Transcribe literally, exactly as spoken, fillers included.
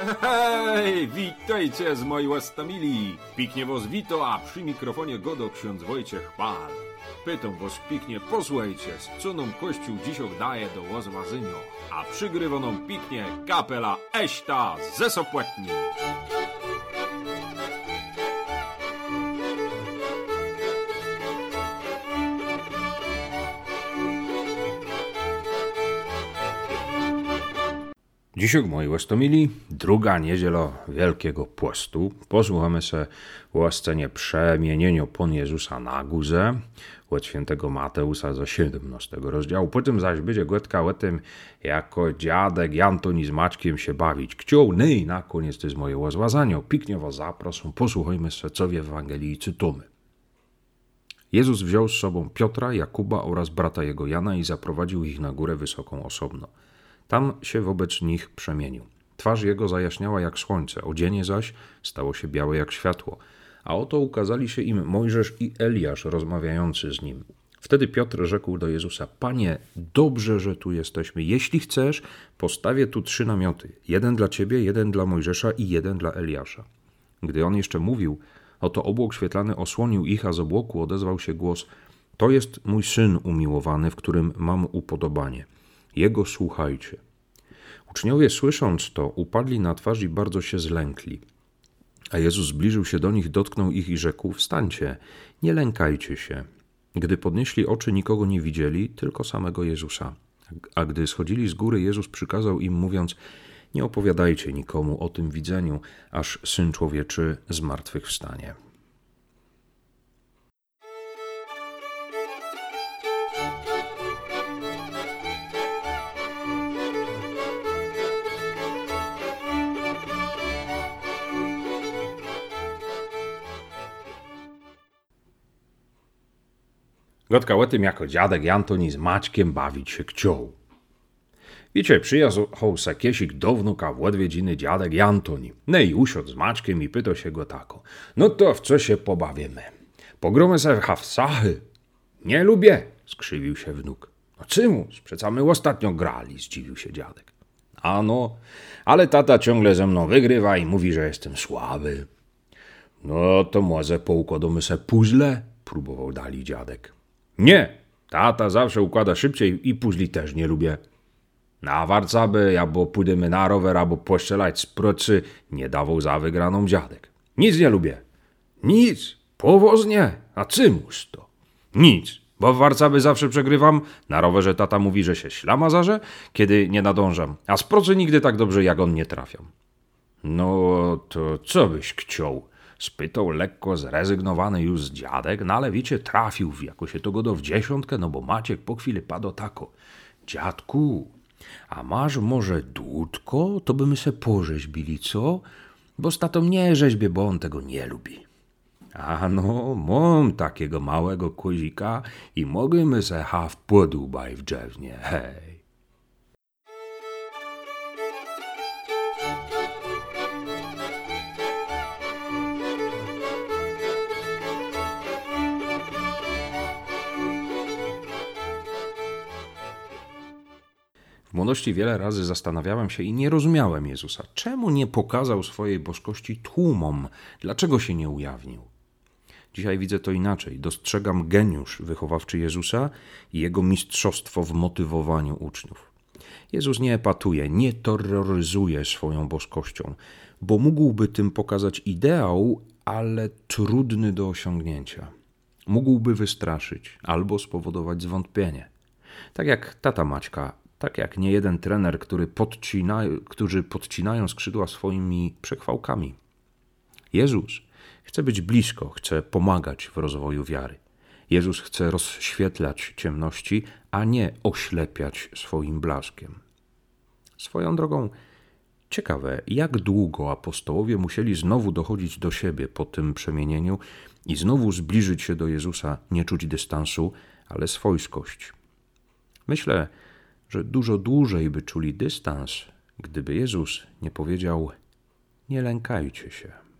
Hej, witajcie z mojej łastamili. Piknie was wito, a przy mikrofonie godo ksiądz Wojciech Pal. Pytam was piknie, posłuchajcie, z co nam Kościół dzisiaj daje do łazwazynio, a przygrywa nam piknie kapela Eśta ze Sopłetni. Dzisiaj, moi łastomili, druga niedziela Wielkiego Postu. Posłuchamy się o scenie przemienienia Pan Jezusa na górze od świętego Mateusza ze siedemnastego rozdziału. Potem zaś będzie gotka o tym, jako dziadek Antoni z Maćkiem się bawić chciał. No i na koniec to jest moje łazłazanie. Piknie was zaproszę, posłuchajmy się, co w Ewangelii czytamy. Jezus wziął z sobą Piotra, Jakuba oraz brata jego Jana i zaprowadził ich na górę wysoką osobno. Tam się wobec nich przemienił. Twarz jego zajaśniała jak słońce, odzienie zaś stało się białe jak światło. A oto ukazali się im Mojżesz i Eliasz rozmawiający z nim. Wtedy Piotr rzekł do Jezusa: Panie, dobrze, że tu jesteśmy. Jeśli chcesz, postawię tu trzy namioty. Jeden dla ciebie, jeden dla Mojżesza i jeden dla Eliasza. Gdy on jeszcze mówił, oto obłok świetlany osłonił ich, a z obłoku odezwał się głos: To jest mój syn umiłowany, w którym mam upodobanie. Jego słuchajcie. Uczniowie, słysząc to, upadli na twarz i bardzo się zlękli. A Jezus zbliżył się do nich, dotknął ich i rzekł: Wstańcie, nie lękajcie się. Gdy podnieśli oczy, nikogo nie widzieli, tylko samego Jezusa. A gdy schodzili z góry, Jezus przykazał im, mówiąc: Nie opowiadajcie nikomu o tym widzeniu, aż Syn Człowieczy zmartwychwstanie. Gotka o tym, jako dziadek Antoni z Maćkiem bawić się chciał. Wiecie, przyjechał se kiesik do wnuka w odwiedziny dziadek Antoni. No i usiadł z Maćkiem i pytał się go tako: No to w co się pobawimy? Pogromy se w szachy. Nie lubię, skrzywił się wnuk. No cymus, przeca my ostatnio grali, zdziwił się dziadek. Ano, ale tata ciągle ze mną wygrywa i mówi, że jestem słaby. No to może poukładamy se puzzle, próbował dalej dziadek. Nie, tata zawsze układa szybciej i puzli też nie lubię. Na warcaby, albo pójdziemy na rower, albo postrzelać z procy, nie dawał za wygraną dziadek. Nic nie lubię. Nic, powoz nie, a cymus to. Nic, bo w warcaby zawsze przegrywam, na rowerze tata mówi, że się ślama zarze, kiedy nie nadążam, a z procy nigdy tak dobrze jak on nie trafiam. No to co byś chciał? Spytał lekko zrezygnowany już z dziadek, no ale wiecie, trafił w jako się to godo w dziesiątkę, no bo Maciek po chwili padł tako: Dziadku, a masz może dłutko, to by my se porzeźbili, co? Bo z tatą nie rzeźbie, bo on tego nie lubi. A no, mam takiego małego kozika i mogliśmy se haw podłubaj w drzewnie, hej. W młodości wiele razy zastanawiałem się i nie rozumiałem Jezusa. Czemu nie pokazał swojej boskości tłumom? Dlaczego się nie ujawnił? Dzisiaj widzę to inaczej. Dostrzegam geniusz wychowawczy Jezusa i jego mistrzostwo w motywowaniu uczniów. Jezus nie epatuje, nie terroryzuje swoją boskością, bo mógłby tym pokazać ideał, ale trudny do osiągnięcia. Mógłby wystraszyć albo spowodować zwątpienie. Tak jak tata Maćka, tak jak niejeden trener, który podcina, którzy podcinają skrzydła swoimi przechwałkami. Jezus chce być blisko, chce pomagać w rozwoju wiary. Jezus chce rozświetlać ciemności, a nie oślepiać swoim blaskiem. Swoją drogą, ciekawe, jak długo apostołowie musieli znowu dochodzić do siebie po tym przemienieniu i znowu zbliżyć się do Jezusa, nie czuć dystansu, ale swojskość. Myślę, że dużo dłużej by czuli dystans, gdyby Jezus nie powiedział: nie lękajcie się.